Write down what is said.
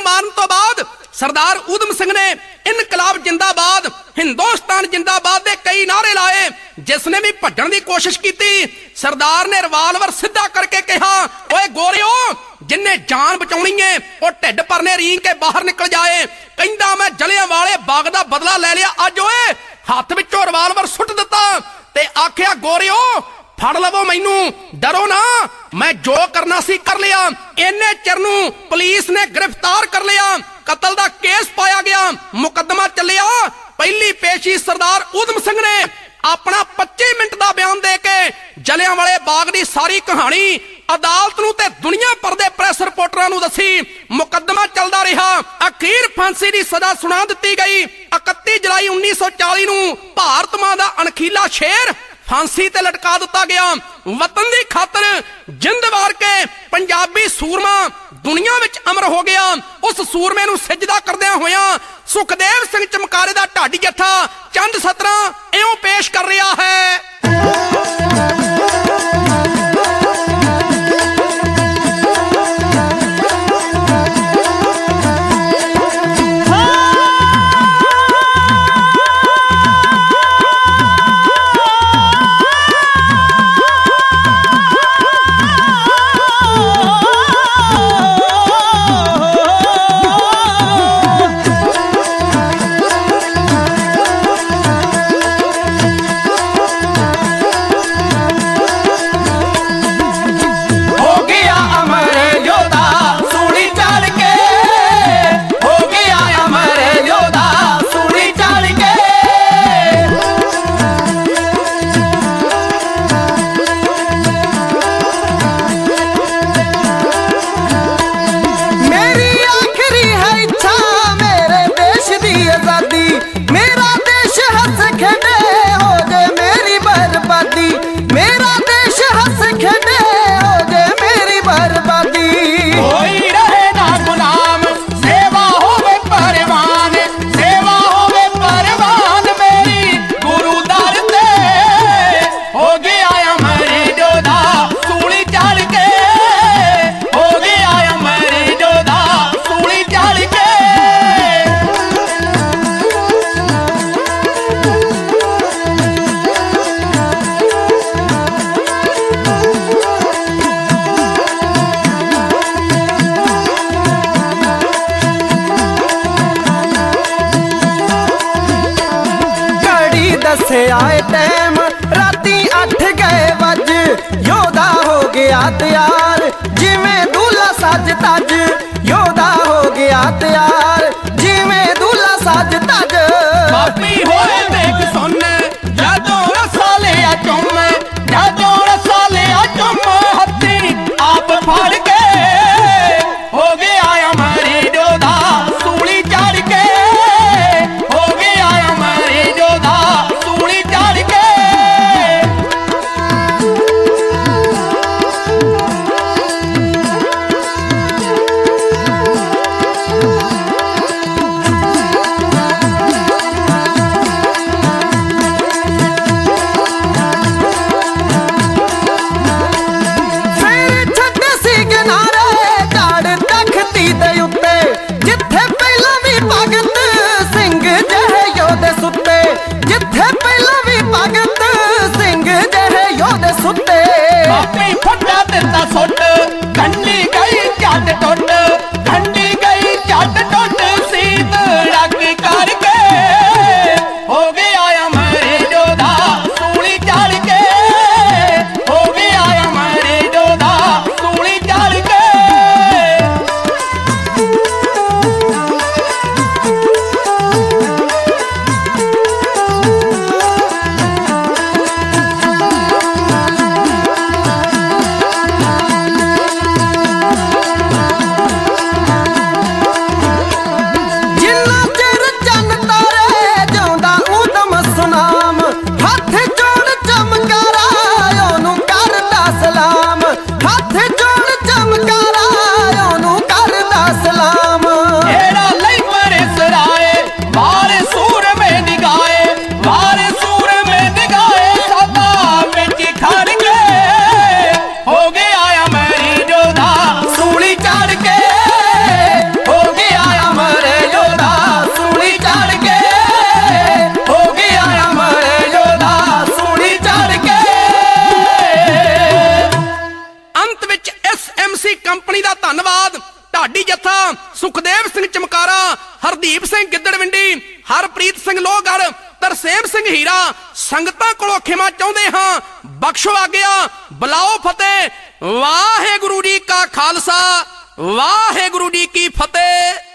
मारन तो बाद सरदार उधम सिंह ने इनकलाब जिंदाबाद, हिंदुस्तान जिंदाबाद दे कई नारे लाए। जिसने भी भज्जण दी कोशिश की, सरदार ने रिवाल्वर सीधा करके कहा, ओए गोरियो, जिन्ने जान बचाउणी है वो ढिड परने रींग के बाहर निकल जाए। कहंदा मैं जलियांवाले बाग दा बदला ले लिया अज। ओए हथ विचों रिवाल्वर सुट दिता ते आखिया, गोरियो फड़ लवो मैनू, डरो ना, मैं जो करना सी कर लिया। इन्ने चिर नूं पुलिस ने गिरफ्तार कर लिया, कतल दा केस पाया गया, मुकदमा चलिया। पहली पेशी सरदार उधम सिंह ने अपना 25 मिनट का बयान दे के जलियांवाले बाग की सारी कहानी अदालत नूं ते दुनिया भर दे प्रेस रिपोर्टरां नूं दसी। मुकदमा चलदा रहा, अखीर फांसी की सजा सुना दी गई। 31 जुलाई 1940 नूं भारत मां दा अणखीला शेर फांसी ते लटका दिता गया। वतन की खातर जिंद वार के पंजाबी सूरमा दुनिया विच अमर हो गया। उस सूरमे नूं सिजदा करदियां होया सुखदेव सिंह चमकारे दा ढाडी जत्था चंद सतरां इउं पेश कर रहा है। आए टाइम राती 8 गए बज, योदा हो गया तैयार जिमें दूल्हा सज तज। योदा हो गया तैयार जिमें दूल्हा सज तज। पापी होए देख सुन जदों रसा लिया चुम, जदों रसा लिया चुम हत्ती आप फड़ के हो गया हमारी जोधा सूली चढ़ के। हो गया हमारी जोधा सूली चढ़ के। ਸਿੰਘ ਚਮਕਾਰਾ, ਹਰਦੀਪ ਸਿੰਘ ਗਿੱਦੜਵਿੰਡੀ, ਹਰਪ੍ਰੀਤ ਸਿੰਘ ਲੋਹਗੜ੍ਹ, ਤਰਸੇਮ ਸਿੰਘ ਹੀਰਾ। ਸੰਗਤਾਂ ਕੋਲੋਂ ਖਿਮਾ ਚਾਹੁੰਦੇ ਹਾਂ, ਬਖਸ਼ੋ ਆਗਿਆ, ਬੁਲਾਓ ਫਤਿਹ। ਵਾਹਿਗੁਰੂ ਜੀ ਕਾ ਖਾਲਸਾ, ਵਾਹਿਗੁਰੂ ਜੀ ਕੀ ਫਤਿਹ।